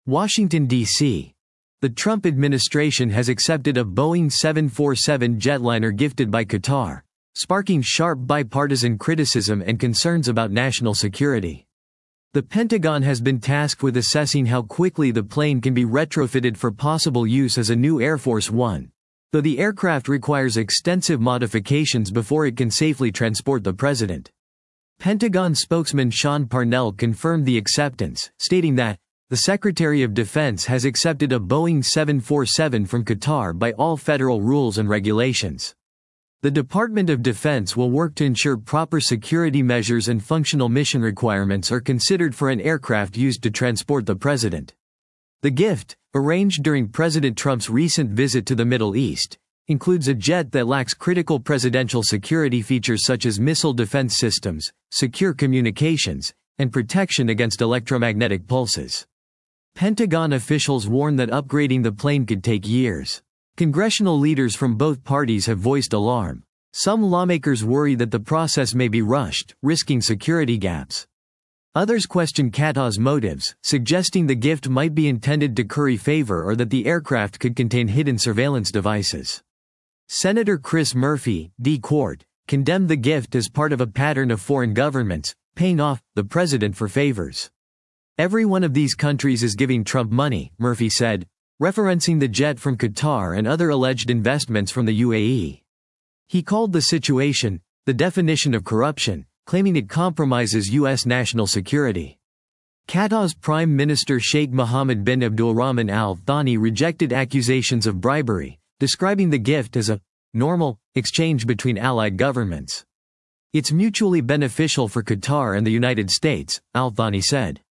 Washington, D.C. The Trump administration has accepted a Boeing 747 jetliner gifted by Qatar, sparking sharp bipartisan criticism and concerns about national security. The Pentagon has been tasked with assessing how quickly the plane can be retrofitted for possible use as a new Air Force One, though the aircraft requires extensive modifications before it can safely transport the president. Pentagon spokesman Sean Parnell confirmed the acceptance, stating that the Secretary of Defense has accepted a Boeing 747 from Qatar by all federal rules and regulations. The Department of Defense will work to ensure proper security measures and functional mission requirements are considered for an aircraft used to transport the president. The gift, arranged during President Trump's recent visit to the Middle East, includes a jet that lacks critical presidential security features such as missile defense systems, secure communications, and protection against electromagnetic pulses. Pentagon officials warn that upgrading the plane could take years. Congressional leaders from both parties have voiced alarm. Some lawmakers worry that the process may be rushed, risking security gaps. Others question Qatar's motives, suggesting the gift might be intended to curry favor or that the aircraft could contain hidden surveillance devices. Senator Chris Murphy, D-Quart, condemned the gift as part of a pattern of foreign governments paying off the president for favors. "Every one of these countries is giving Trump money," Murphy said, referencing the jet from Qatar and other alleged investments from the UAE. He called the situation the definition of corruption, claiming it compromises U.S. national security. Qatar's Prime Minister Sheikh Mohammed bin Abdulrahman Al Thani rejected accusations of bribery, describing the gift as a normal exchange between allied governments. "It's mutually beneficial for Qatar and the United States," Al Thani said.